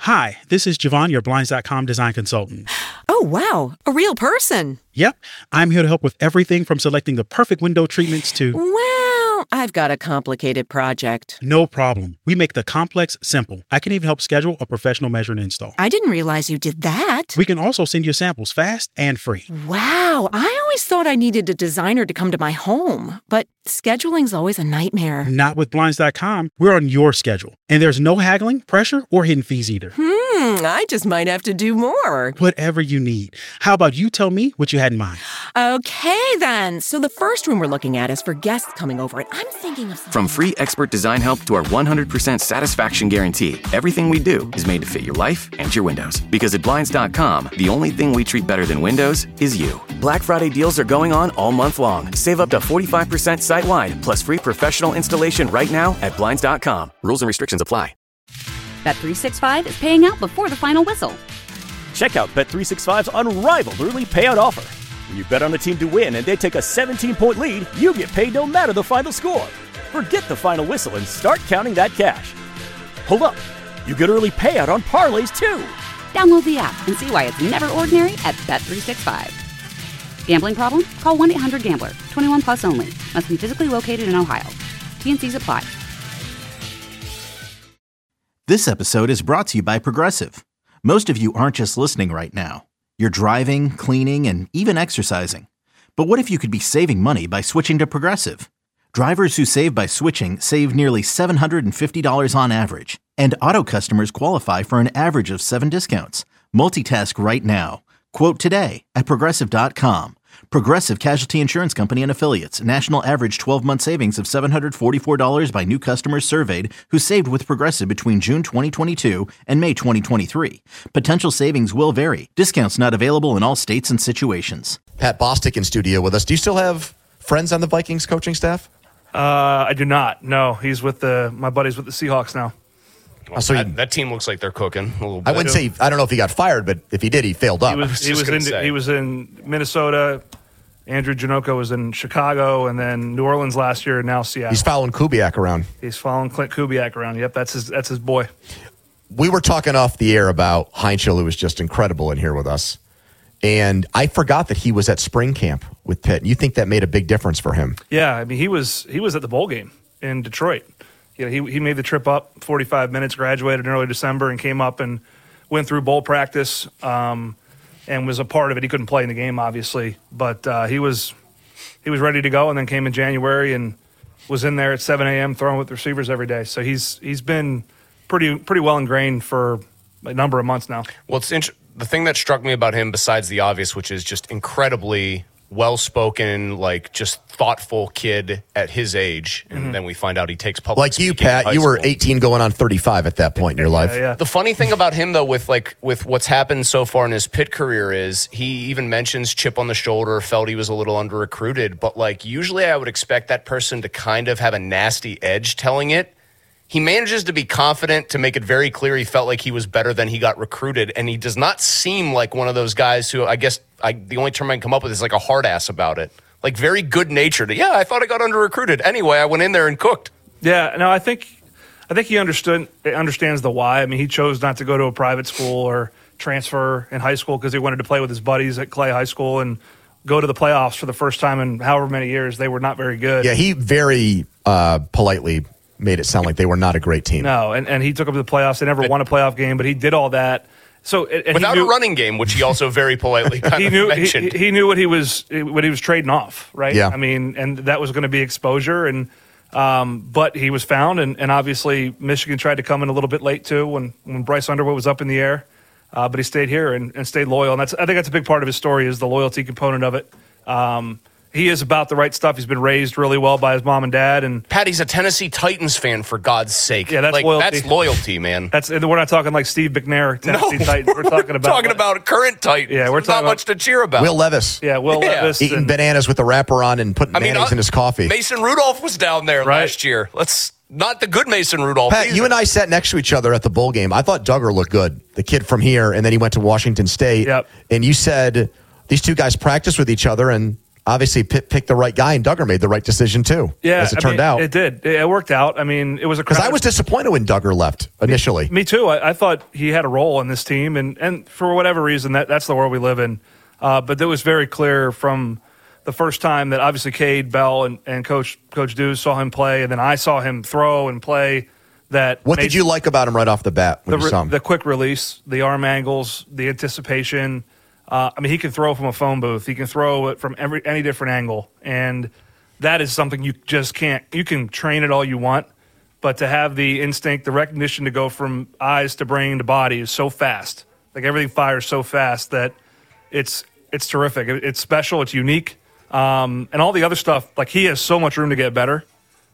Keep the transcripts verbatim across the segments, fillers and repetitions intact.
Hi, this is Javon, your Blinds dot com design consultant. Oh, wow. A real person. Yep. I'm here to help with everything from selecting the perfect window treatments to... Well, I've got a complicated project. No problem. We make the complex simple. I can even help schedule a professional measure and install. I didn't realize you did that. We can also send you samples fast and free. Wow. I always thought I needed a designer to come to my home, but scheduling's always a nightmare. Not with Blinds dot com. We're on your schedule. And there's no haggling, pressure, or hidden fees either. Hmm, I just might have to do more. Whatever you need. How about you tell me what you had in mind? Okay, then. So the first room we're looking at is for guests coming over, and I'm thinking of... From free expert design help to our one hundred percent satisfaction guarantee, everything we do is made to fit your life and your windows. Because at Blinds dot com, the only thing we treat better than windows is you. Black Friday deals are going on all month long. Save up to forty-five percent site-wide, plus free professional installation right now at Blinds dot com. Rules and restrictions apply. Bet three sixty-five is paying out before the final whistle. Check out Bet three sixty-five's unrivaled early payout offer. When you bet on a team to win and they take a seventeen-point lead, you get paid no matter the final score. Forget the final whistle and start counting that cash. Hold up. You get early payout on parlays, too. Download the app and see why it's never ordinary at Bet three sixty-five. Gambling problem? Call one eight hundred gambler. twenty-one plus only. Must be physically located in Ohio. T N Cs apply. This episode is brought to you by Progressive. Most of you aren't just listening right now. You're driving, cleaning, and even exercising. But what if you could be saving money by switching to Progressive? Drivers who save by switching save nearly seven hundred fifty dollars on average. And auto customers qualify for an average of seven discounts. Multitask right now. Quote today at Progressive dot com. Progressive Casualty Insurance Company and Affiliates. National average twelve-month savings of seven hundred forty-four dollars by new customers surveyed who saved with Progressive between June twenty twenty-two and May twenty twenty-three. Potential savings will vary. Discounts not available in all states and situations. Pat Bostic in studio with us. Do you still have friends on the Vikings coaching staff? Uh, I do not. No, he's with the my buddy's with the Seahawks now. Well, so that, that team looks like they're cooking a little bit. I wouldn't say, I don't know if he got fired, but if he did, he failed up. He was, he was, in, he was in Minnesota. Andrew Janocko was in Chicago, and then New Orleans last year, and now Seattle. He's following Kubiak around. He's following Clint Kubiak around. Yep, that's his that's his boy. We were talking off the air about Heinzel, who was just incredible in here with us. And I forgot that he was at spring camp with Pitt. You think that made a big difference for him? Yeah, I mean, he was he was at the bowl game in Detroit. You know, he he made the trip up, forty-five minutes, graduated in early December, and came up and went through bowl practice um, and was a part of it. He couldn't play in the game, obviously, but uh, he was he was ready to go, and then came in January and was in there at seven a.m. throwing with receivers every day. So he's he's been pretty pretty well ingrained for a number of months now. Well, it's int- the thing that struck me about him, besides the obvious, which is just incredibly well-spoken, like just thoughtful kid at his age, and mm-hmm. then we find out he takes public like you, Pat. You were eighteen, going on thirty-five at that point in your life. Yeah, yeah. The funny thing about him, though, with like with what's happened so far in his Pitt career, is he even mentions chip on the shoulder, felt he was a little under-recruited, but like usually I would expect that person to kind of have a nasty edge telling it. He manages to be confident, to make it very clear he felt like he was better than he got recruited, and he does not seem like one of those guys who, I guess, I, the only term I can come up with is like a hard ass about it. Like very good-natured. Yeah, I thought I got under-recruited. Anyway, I went in there and cooked. Yeah, no, I think I think he understood understands the why. I mean, he chose not to go to a private school or transfer in high school because he wanted to play with his buddies at Clay High School and go to the playoffs for the first time in however many years. They were not very good. Yeah, he very uh, politely made it sound like they were not a great team. No, and, and he took them to the playoffs. They never but, won a playoff game, but he did all that. So and without knew, a running game, which he also very politely kind he of knew, mentioned. He, he knew what he was what he was trading off, right? Yeah. I mean, and that was going to be exposure, and um, but he was found, and, and obviously Michigan tried to come in a little bit late too when, when Bryce Underwood was up in the air, uh, but he stayed here and, and stayed loyal, and that's I think that's a big part of his story is the loyalty component of it. Um, He is about the right stuff. He's been raised really well by his mom and dad. And Patty's a Tennessee Titans fan, for God's sake. Yeah, that's like, loyalty. That's loyalty, man. That's we're not talking like Steve McNair, Tennessee no, Titans. We're talking about talking about current Titans. Yeah, we're There's talking not about, much to cheer about. Will Levis. Yeah, Will yeah. Levis eating and, bananas with the wrapper on and putting I mean, mayonnaise uh, in his coffee. Mason Rudolph was down there right? last year. Let's not the good Mason Rudolph. Pat, either. you and I sat next to each other at the bowl game. I thought Duggar looked good, the kid from here, and then he went to Washington State. Yep. And you said these two guys practice with each other and obviously Pitt picked the right guy, and Duggar made the right decision too. Yeah, as it I turned mean, out, it did. It worked out. I mean, it was a because I was disappointed when Duggar left initially. Me, me too. I, I thought he had a role in this team, and, and for whatever reason, that that's the world we live in. Uh, but it was very clear from the first time that obviously Cade Bell and, and Coach Coach Deuce saw him play, and then I saw him throw and play. That what did you like about him right off the bat when the, you saw him? The quick release, the arm angles, the anticipation. Uh, I mean, he can throw from a phone booth. He can throw it from every any different angle, and that is something you just can't. You can train it all you want, but to have the instinct, the recognition to go from eyes to brain to body is so fast. Like everything fires so fast that it's it's terrific. It, it's special. It's unique, um, and all the other stuff. Like he has so much room to get better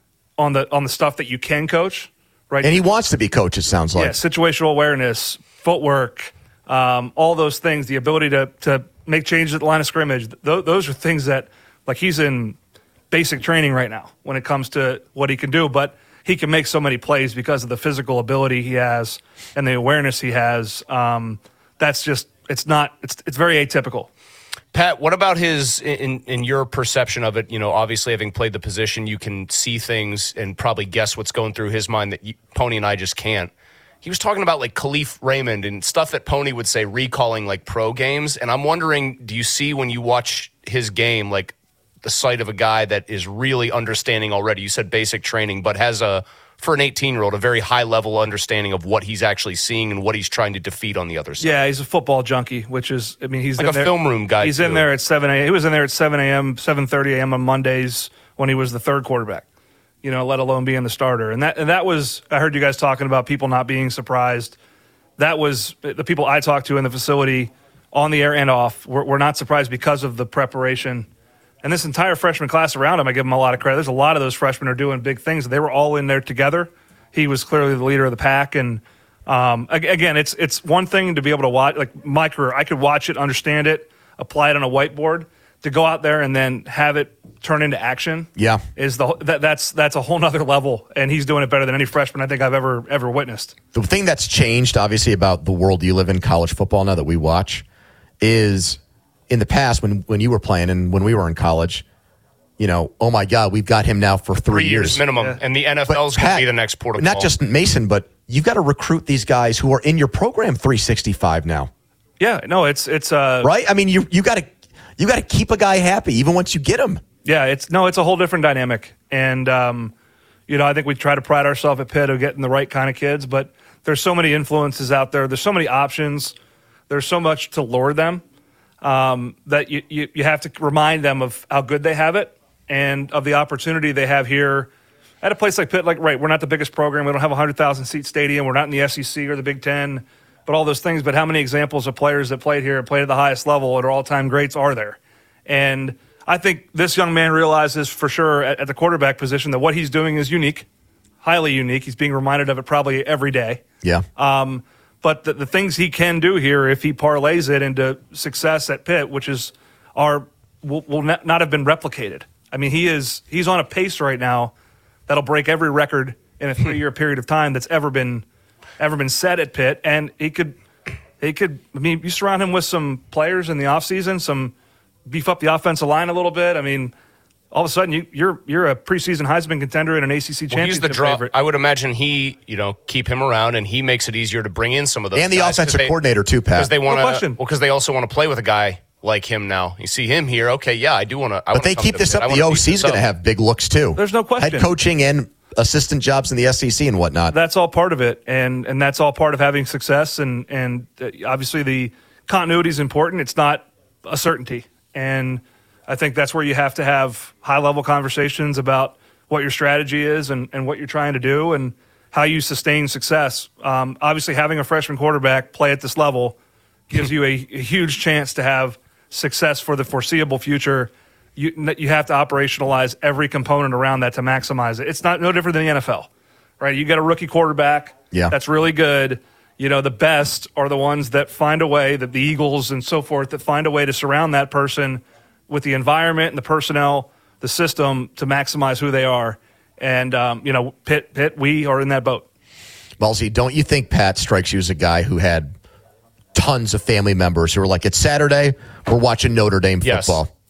on the on the stuff that you can coach. Right, and he wants to be coach. It sounds like yeah, situational awareness, footwork. Um, all those things, the ability to to make changes at the line of scrimmage, th- those are things that, like, he's in basic training right now when it comes to what he can do. But he can make so many plays because of the physical ability he has and the awareness he has. Um, that's just it's not it's it's very atypical. Pat, what about his in in your perception of it? You know, obviously having played the position, you can see things and probably guess what's going through his mind that you, Pony and I just can't. He was talking about like Khalif Raymond and stuff that Pony would say recalling like pro games. And I'm wondering, do you see when you watch his game, like the sight of a guy that is really understanding already? You said basic training, but has a, for an eighteen-year-old, a very high-level understanding of what he's actually seeing and what he's trying to defeat on the other side. Yeah, he's a football junkie, which is, I mean, he's like in a there, film room guy. He's too. in there at seven a.m. He was in there at seven a.m., seven thirty a.m. on Mondays when he was the third quarterback. You know, let alone being the starter. And that and that was, I heard you guys talking about people not being surprised. That was the people I talked to in the facility on the air and off were, were not surprised because of the preparation. And this entire freshman class around him, I give him a lot of credit. There's a lot of those freshmen are doing big things. They were all in there together. He was clearly the leader of the pack. And um, again, it's it's one thing to be able to watch, like my career, I could watch it, understand it, apply it on a whiteboard. To go out there and then have it turn into action, yeah, is the that, that's that's a whole nother level, and he's doing it better than any freshman I think I've ever ever witnessed. The thing that's changed, obviously, about the world you live in, college football now that we watch, is in the past when when you were playing and when we were in college, you know, oh my God, we've got him now for three, three years, years minimum, yeah. And the N F L is going to be the next port of call. Not just Mason, but you've got to recruit these guys who are in your program three sixty-five now. Yeah, no, it's it's uh, right. I mean, you you got to. You got to keep a guy happy even once you get him. Yeah, it's no, it's a whole different dynamic. And, um, you know, I think we try to pride ourselves at Pitt of getting the right kind of kids, but there's so many influences out there. There's so many options. There's so much to lure them um, that you, you, you have to remind them of how good they have it and of the opportunity they have here at a place like Pitt. Like, right, we're not the biggest program. We don't have a one hundred thousand seat stadium. We're not in the S E C or the Big Ten. But all those things, but how many examples of players that played here and played at the highest level and are all-time greats are there? And I think this young man realizes for sure at, at the quarterback position that what he's doing is unique, highly unique. He's being reminded of it probably every day. Yeah. Um, but the, the things he can do here, if he parlays it into success at Pitt, which is are will, will not, not have been replicated. I mean, he is he's on a pace right now that'll break every record in a three-year period of time that's ever been ever been set at Pitt, and he could, he could. I mean, you surround him with some players in the offseason, some beef up the offensive line a little bit. I mean, all of a sudden you, you're you're a preseason Heisman contender and an A C C well, championship he's the draw. favorite. I would imagine he, you know, keep him around, and he makes it easier to bring in some of those. And the guys offensive they, coordinator too, Pat. Because they want no to. Well, because they also want to play with a guy like him now. You see him here, okay? Yeah, I do want to. But they keep this up. The O C is going to have big looks too. There's no question. Head coaching and assistant jobs in the S E C and whatnot. That's all part of it, and and that's all part of having success. And and obviously the continuity is important. It's not a certainty, and I think that's where you have to have high level conversations about what your strategy is and, and what you're trying to do and how you sustain success. Um, obviously, having a freshman quarterback play at this level gives you a, a huge chance to have success for the foreseeable future. You you have to operationalize every component around that to maximize it. It's not no different than the N F L, right? You get a rookie quarterback yeah. that's really good. You know, the best are the ones that find a way, that the Eagles and so forth, that find a way to surround that person with the environment and the personnel, the system to maximize who they are. And, um, you know, Pitt, Pitt, we are in that boat. Ballsy, don't you think Pat strikes you as a guy who had tons of family members who were like, it's Saturday, we're watching Notre Dame yes. football?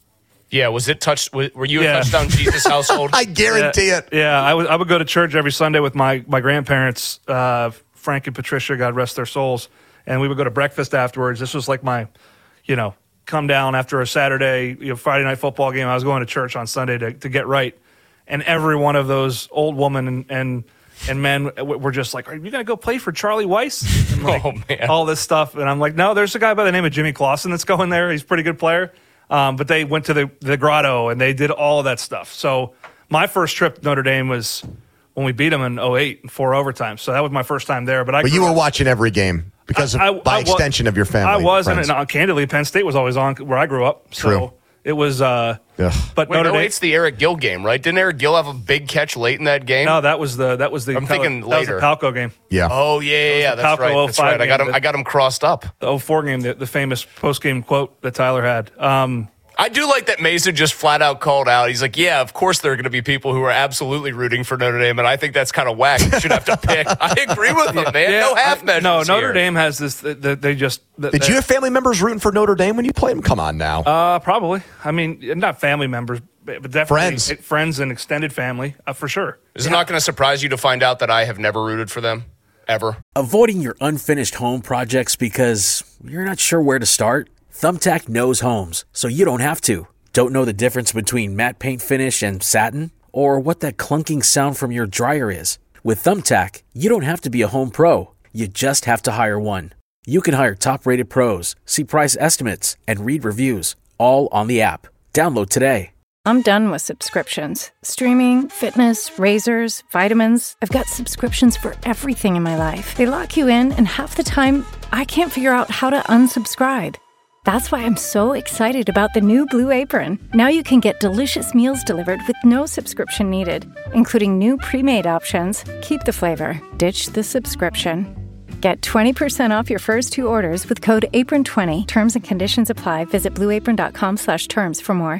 Yeah, was it touched? Were you Yeah. a touchdown Jesus household? I guarantee yeah, it. Yeah, I would I would go to church every Sunday with my my grandparents, uh, Frank and Patricia, God rest their souls, and we would go to breakfast afterwards. This was like my, you know, come down after a Saturday, you know, Friday night football game. I was going to church on Sunday to to get right, and every one of those old women and and, and men were just like, "Are you gonna go play for Charlie Weiss?" And like, Oh, man. all this stuff, and I'm like, "No, there's a guy by the name of Jimmy Clausen that's going there. He's a pretty good player." Um, but they went to the, the Grotto, and they did all of that stuff. So my first trip to Notre Dame was when we beat them in oh eight in four overtimes. So that was my first time there. But I But you grew were up- watching every game because of, I- I- by I wa- extension of your family. I was, and, friends. and uh, candidly, Penn State was always on where I grew up. So True. it was, uh, Ugh. but Wait, Notre no, Dame. it's the Eric Gill game, right? Didn't Eric Gill have a big catch late in that game? No, that was the that was the. I'm thinking that was later. the Palco game, Yeah. Oh yeah, yeah, yeah, the that's Palco right. That's oh five right. I got game him. that- I got him crossed up. the oh four game, the, the famous post game quote that Tyler had. Um, I do like that Mason just flat out called out. He's like, yeah, of course there are going to be people who are absolutely rooting for Notre Dame, and I think that's kind of whack. You should have to pick. I agree with him, man. no half I- measures. No, Notre here. Dame has this. That that they just. That, Did that- you have family members rooting for Notre Dame when you played them? Come on now. Uh, probably. I mean, not family members, but definitely Friends. friends and extended family uh, for sure. Is it not going to surprise you to find out that I have never rooted for them ever? Avoiding your unfinished home projects because you're not sure where to start? Thumbtack knows homes, so you don't have to. Don't know the difference between matte paint finish and satin? Or what that clunking sound from your dryer is? With Thumbtack, you don't have to be a home pro. You just have to hire one. You can hire top-rated pros, see price estimates, and read reviews, all on the app. Download today. I'm done with subscriptions. Streaming, fitness, razors, vitamins. I've got subscriptions for everything in my life. They lock you in, and half the time, I can't figure out how to unsubscribe. That's why I'm so excited about the new Blue Apron. Now you can get delicious meals delivered with no subscription needed, including new pre-made options. Keep the flavor, ditch the subscription. Get twenty percent off your first two orders with code apron twenty. Terms and conditions apply. Visit blueapron.com slash terms for more.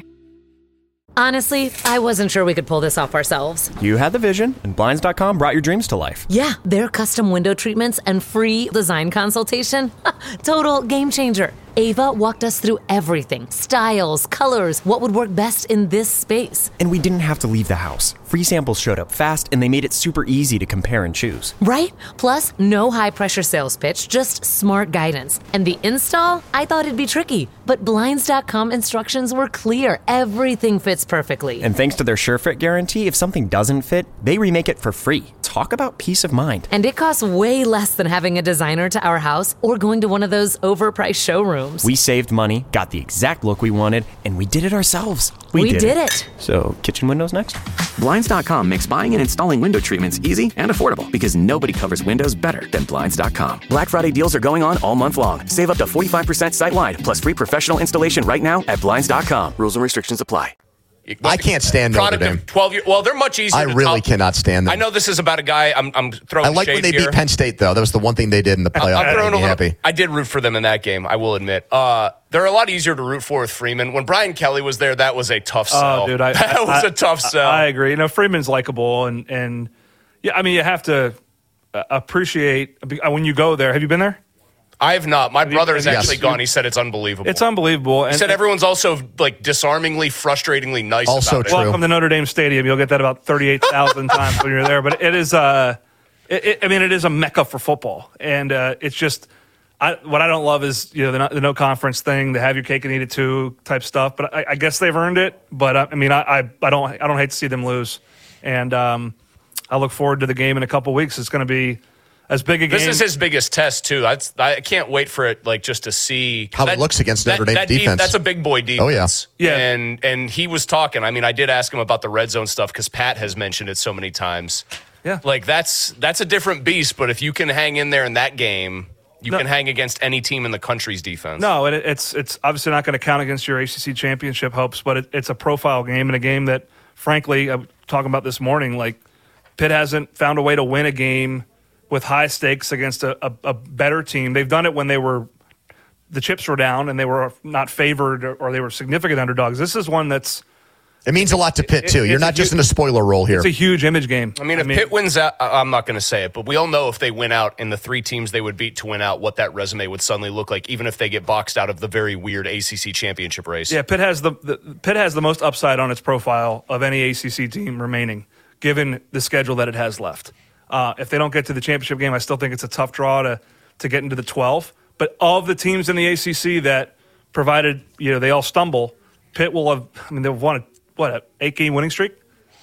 Honestly, I wasn't sure we could pull this off ourselves. You had the vision, and Blinds dot com brought your dreams to life. Yeah, their custom window treatments and free design consultation. Total game changer. Ava walked us through everything. Styles, colors, what would work best in this space. And we didn't have to leave the house. Free samples showed up fast, and they made it super easy to compare and choose. Right? Plus, no high-pressure sales pitch, just smart guidance. And the install? I thought it'd be tricky, but Blinds dot com instructions were clear. Everything fits perfectly. And thanks to their SureFit guarantee, if something doesn't fit, they remake it for free. Talk about peace of mind. And it costs way less than having a designer to our house or going to one of those overpriced showrooms. We saved money, got the exact look we wanted, and we did it ourselves. We, we did, did it. it. So, kitchen windows next? Blinds dot com makes buying and installing window treatments easy and affordable because nobody covers windows better than Blinds dot com. Black Friday deals are going on all month long. Save up to forty-five percent site-wide plus free professional installation right now at Blinds dot com. Rules and restrictions apply. I can't stand Notre Product Dame. of twelve years. Well, they're much easier. I to really top. cannot stand them. I know this is about a guy. I'm, I'm throwing. I like shade when they here. beat Penn State, though. That was the one thing they did in the playoff. I'm that throwing made a me little, happy. I did root for them in that game. I will admit. Uh, they're a lot easier to root for with Freeman. When Brian Kelly was there, that was a tough sell. Oh, dude, I, that I, was I, a tough sell. I, I agree. You know, Freeman's likable, and and yeah, I mean, you have to uh, appreciate when you go there. Have you been there? I have not. My you- brother has yes. actually gone. He said it's unbelievable. It's unbelievable. He And, said everyone's also like disarmingly, frustratingly nice Also about true. it. Welcome to Notre Dame Stadium. You'll get that about thirty-eight thousand times when you're there. But it is, uh, it, it, I mean, it is a mecca for football, and uh, it's just. I, what I don't love is you know the no, the no conference thing, the have your cake and eat it too type stuff. But I, I guess they've earned it. But uh, I mean, I, I I don't I don't hate to see them lose, and um, I look forward to the game in a couple weeks. It's going to be as big a game. This is his biggest test too. That's, I can't wait for it, like just to see How it looks against Notre Dame's that de- defense. That's a big boy defense. Oh, yeah. Yeah. And and he was talking. I mean, I did ask him about the red zone stuff because Pat has mentioned it so many times. Yeah. Like that's that's a different beast. But if you can hang in there in that game, you No. can hang against any team in the country's defense. No, it, it's it's obviously not going to count against your A C C championship hopes, but it, it's a profile game and a game that, frankly, I was talking about this morning. Like Pitt hasn't found a way to win a game with high stakes against a, a, a better team. They've done it when they were the chips were down and they were not favored or, or they were significant underdogs. This is one that's It means a lot to Pitt, too. It, You're not just huge, in a spoiler role here. It's a huge image game. I mean, if I mean, Pitt wins out, I'm not going to say it, but we all know if they win out and the three teams they would beat to win out, what that resume would suddenly look like, even if they get boxed out of the very weird A C C championship race. Yeah, Pitt has the, the Pitt has the most upside on its profile of any A C C team remaining, given the schedule that it has left. Uh, if they don't get to the championship game, I still think it's a tough draw to to get into the twelve. But of the teams in the A C C that, provided you know they all stumble, Pitt will have. I mean, they've won a, what an eight game winning streak,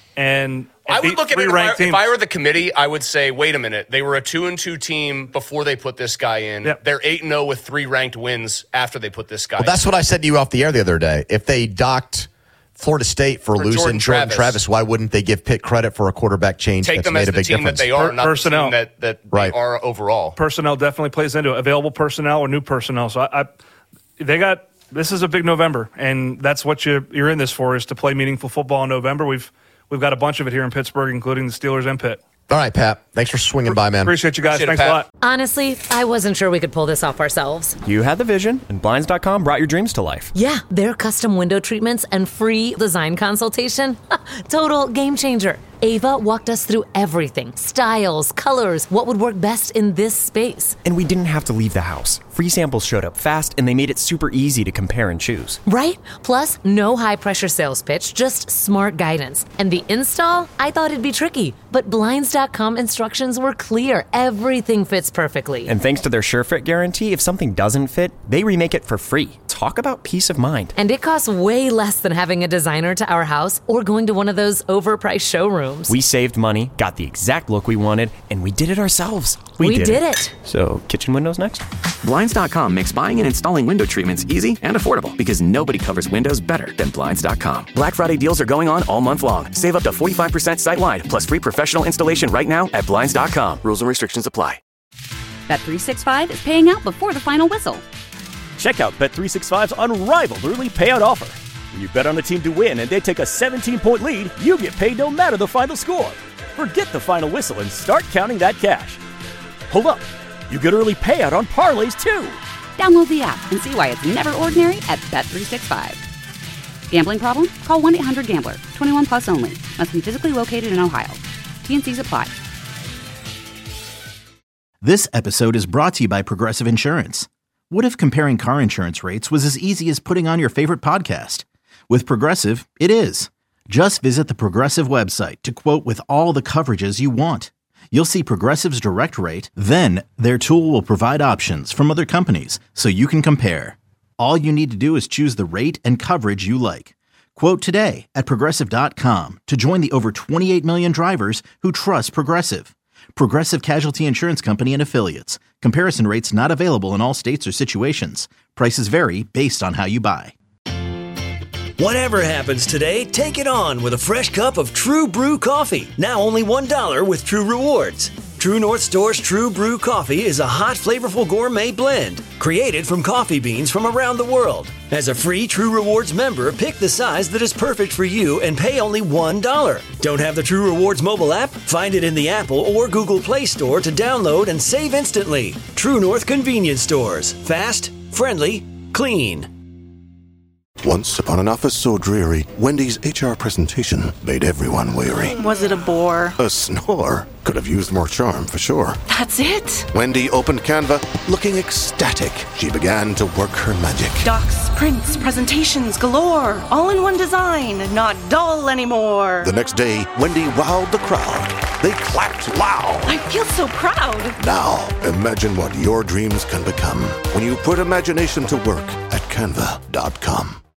and I would look at it if I, if I were the committee. I would say, wait a minute, they were a two and two team before they put this guy in. Yep. They're eight and zero with three ranked wins after they put this guy. Well, in. That's what I said to you off the air the other day. If they docked Florida State for, for losing Jordan Travis. Jordan Travis, why wouldn't they give Pitt credit for a quarterback change Take that's them made as a the big team difference? that they are, per- not personnel. the team that, that right. they are overall. Personnel definitely plays into it. Available personnel or new personnel. So I, I they got. This is a big November, and that's what you, you're in this for, is to play meaningful football in November. We've we've got a bunch of it here in Pittsburgh, including the Steelers and Pitt. All right, Pat. Thanks for swinging by, man. Appreciate you guys. Appreciate Thanks it, a lot. Honestly, I wasn't sure we could pull this off ourselves. You had the vision, and Blinds dot com brought your dreams to life. Yeah, their custom window treatments and free design consultation. Total game changer. Ava walked us through everything. Styles, colors, what would work best in this space. And we didn't have to leave the house. Free samples showed up fast, and they made it super easy to compare and choose. Right? Plus, no high-pressure sales pitch, just smart guidance. And the install? I thought it'd be tricky, but Blinds dot com instructions were clear. Everything fits perfectly. And thanks to their SureFit guarantee, if something doesn't fit, they remake it for free. Talk about peace of mind. And it costs way less than having a designer to our house or going to one of those overpriced showrooms. We saved money, got the exact look we wanted, and we did it ourselves. We, we did, did it. it. So, kitchen windows next? Blinds dot com makes buying and installing window treatments easy and affordable because nobody covers windows better than Blinds dot com. Black Friday deals are going on all month long. Save up to forty-five percent site-wide, plus free professional installation right now at Blinds dot com. Rules and restrictions apply. Bet three sixty-five is paying out before the final whistle. Check out Bet three sixty-five's unrivaled early payout offer. When you bet on a team to win and they take a seventeen-point lead, you get paid no matter the final score. Forget the final whistle and start counting that cash. Hold up. You get early payout on parlays, too. Download the app and see why it's never ordinary at Bet three sixty-five. Gambling problem? Call one eight hundred gambler. twenty-one plus only. Must be physically located in Ohio. T and C's apply. This episode is brought to you by Progressive Insurance. What if comparing car insurance rates was as easy as putting on your favorite podcast? With Progressive, it is. Just visit the Progressive website to quote with all the coverages you want. You'll see Progressive's direct rate, then their tool will provide options from other companies so you can compare. All you need to do is choose the rate and coverage you like. Quote today at Progressive dot com to join the over twenty-eight million drivers who trust Progressive. Progressive Casualty Insurance Company and Affiliates. Comparison rates not available in all states or situations. Prices vary based on how you buy. Whatever happens today, take it on with a fresh cup of True Brew coffee. Now only one dollar with True Rewards. True North Store's True Brew coffee is a hot, flavorful gourmet blend created from coffee beans from around the world. As a free True Rewards member, pick the size that is perfect for you and pay only one dollar. Don't have the True Rewards mobile app? Find it in the Apple or Google Play Store to download and save instantly. True North Convenience Stores. Fast, friendly, clean. Once upon an office so dreary, Wendy's H R presentation made everyone weary. Was it a bore? A snore. Could have used more charm, for sure. That's it? Wendy opened Canva, looking ecstatic. She began to work her magic. Docs, prints, presentations galore. All in one design, not dull anymore. The next day, Wendy wowed the crowd. They clapped loud. I feel so proud. Now, imagine what your dreams can become when you put imagination to work at Canva dot com.